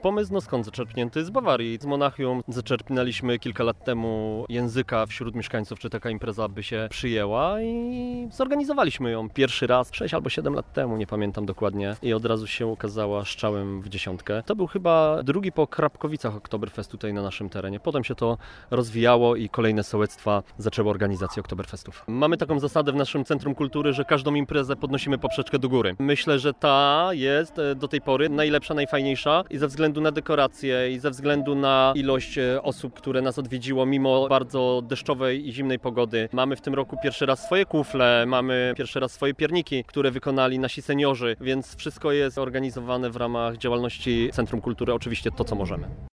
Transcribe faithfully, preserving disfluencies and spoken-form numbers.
pomysł, no skąd zaczerpnięty? Z Bawarii. Z Monachium zaczerpnęliśmy kilka lat temu języka wśród mieszkańców, czy taka impreza by się przyjęła i zorganizowaliśmy ją pierwszy raz, sześć albo siedem lat temu, nie pamiętam dokładnie, i od razu się ukazała strzałem w dziesiątkę. To był chyba drugi po Krapkowicach Oktoberfest tutaj na naszym terenie. Potem się to rozwijało i kolejne sołectwa zaczęły organizację Oktoberfestów. Mamy taką zasadę w naszym Centrum Kultury, że każdą imprezę podnosimy poprzeczkę do góry. Myślę, że ta jest do tej pory najlepsza, najfajniejsza i ze względu na dekoracje i ze względu na ilość osób, które nas odwiedziło mimo bardzo deszczowej i zimnej pogody. Mamy w tym roku pierwszy raz swoje kufle, mamy pierwszy raz swoje pierniki, które wykonali nasi seniorzy, więc wszystko jest organizowane w ramach działalności Centrum Kultury, oczywiście to, co możemy.